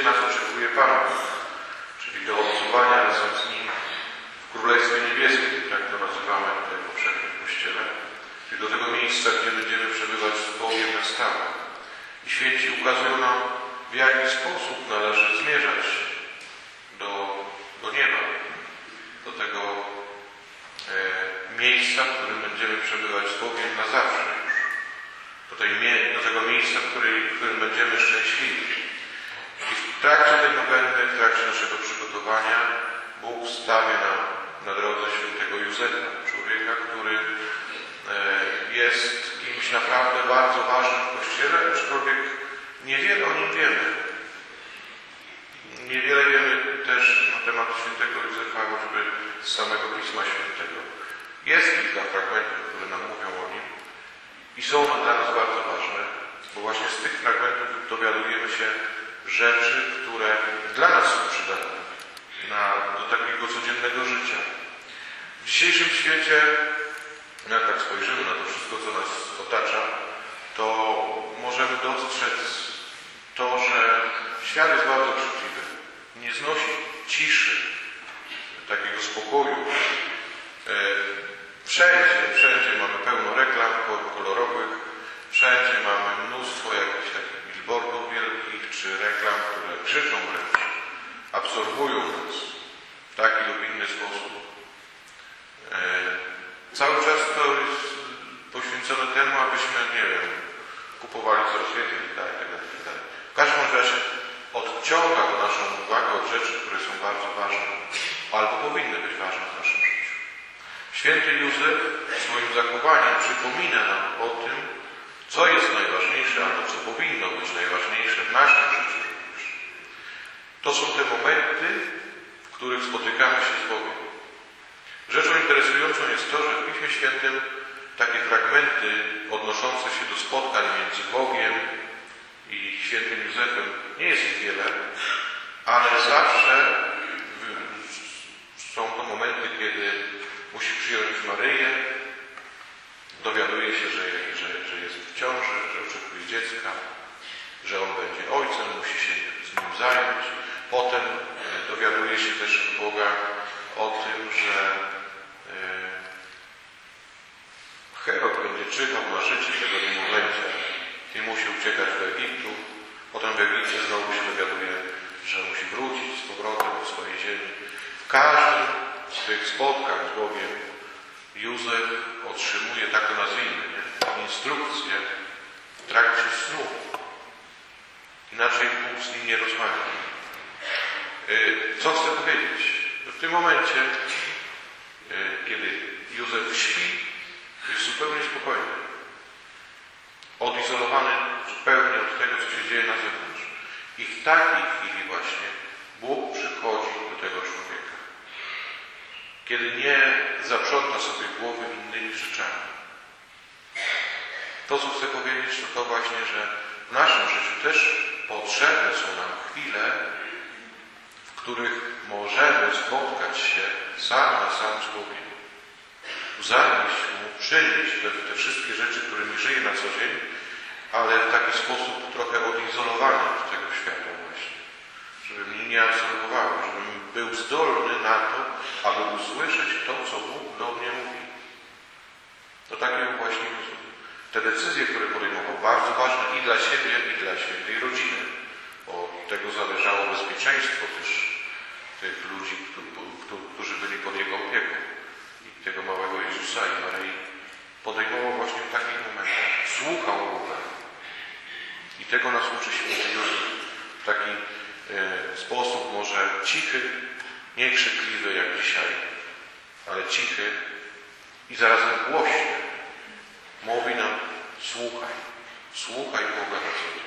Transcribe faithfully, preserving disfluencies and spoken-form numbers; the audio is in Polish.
gdzie nas oczekuje Pan Bóg, czyli do obcowania razem z Nim w Królestwie Niebieskim, tak to nazywamy tutaj w powszechnym Kościele, czyli do tego miejsca, gdzie będziemy przebywać z Bogiem na stałe. I święci ukazują nam, w jaki sposób należy zmierzać do, do nieba, do tego e, miejsca, w którym będziemy przebywać z Bogiem na zawsze już. Do, tej, do tego miejsca, w, której, w którym będziemy szczęśliwi. I w trakcie tej nowenny, w trakcie naszego przygotowania Bóg stawia nam na drodze świętego Józefa, człowieka, który e, jest kimś naprawdę bardzo ważnym w Kościele, aczkolwiek niewiele o nim wiemy. Niewiele wiemy też na temat świętego Józefa, choćby z samego Pisma Świętego. Jest kilka fragmentów, które nam mówią o nim i są one dla nas bardzo ważne, bo właśnie z tych fragmentów dowiadujemy się rzeczy, które dla nas są przydatne na, do takiego codziennego życia. W dzisiejszym świecie, jak tak spojrzymy na to wszystko, co nas otacza, to możemy dostrzec to, że świat jest bardzo krzywdziwy. Nie znosi ciszy, takiego spokoju. Wszędzie, wszędzie mamy pełno reklam kolorowych, wszędzie mamy mnóstwo jakichś takich billboardów wielkich, czy reklam, które krzyczą wręcz, absorbują nas w taki lub inny sposób. Cały czas to jest poświęcone temu, abyśmy, nie wiem, kupowali coraz więcej i tak dalej, i tak dalej. W każdym razie odciąga to naszą uwagę od rzeczy, które są bardzo ważne, albo powinny być ważne w naszym życiu. Święty Józef swoim zachowaniem przypomina nam o tym, co jest najważniejsze, albo co powinno być najważniejsze w naszym życiu. To są te momenty, w których spotykamy się z Bogiem. Rzeczą interesującą jest to, że w Piśmie Świętym takie fragmenty odnoszące się do spotkań między Bogiem i świętym Józefem, nie jest ich wiele, ale zawsze są to momenty, kiedy musi przyjąć Maryję, dowiaduje się, że, że, że jest w ciąży, że oczekuje dziecka, że on będzie ojcem, musi się z nim zająć. Potem dowiaduje się też od Boga o tym, że Herod będzie czyhał na życie tego niemowlęcia i musi uciekać do Egiptu. Potem w Egipcie znowu się dowiaduje, że musi wrócić z powrotem do swojej ziemi. W każdym z tych spotkań z Bogiem Józef otrzymuje, tak to nazwijmy, nie? instrukcję w trakcie snu. Inaczej Bóg z nim nie rozmawia. Co chcę powiedzieć? W tym momencie, kiedy Józef śpi, jest zupełnie spokojny. Odizolowany zupełnie od tego, co się dzieje na zewnątrz. I w takiej chwili właśnie Bóg przychodzi do tego człowieka. Kiedy nie zaprząta sobie głowy innymi rzeczami. To, co chcę powiedzieć, to to właśnie, że w naszym życiu też potrzebne są nam chwile, w których możemy spotkać się sam na sam z Bogiem. Zanieść Mu, przynieść te, te wszystkie rzeczy, którymi żyje na co dzień, ale w taki sposób trochę odizolowany od tego świata właśnie. Żeby mnie nie absorbowało, żebym był zdolny na to, aby usłyszeć to, co Bóg do mnie mówi. To takie właśnie te decyzje, które podejmował, bardzo ważne i dla siebie, i dla świętej rodziny. Bo od tego zależało bezpieczeństwo też tych ludzi, którzy byli pod Jego opieką. I tego małego Jezusa i Maryi podejmował właśnie w takich momentach. Słuchał Boga. I tego nas uczy święty Józef. W taki e, sposób może cichy, nie krzykliwy jak dzisiaj, ale cichy i zarazem głośny mówi nam: słuchaj, słuchaj Boga na co dzień.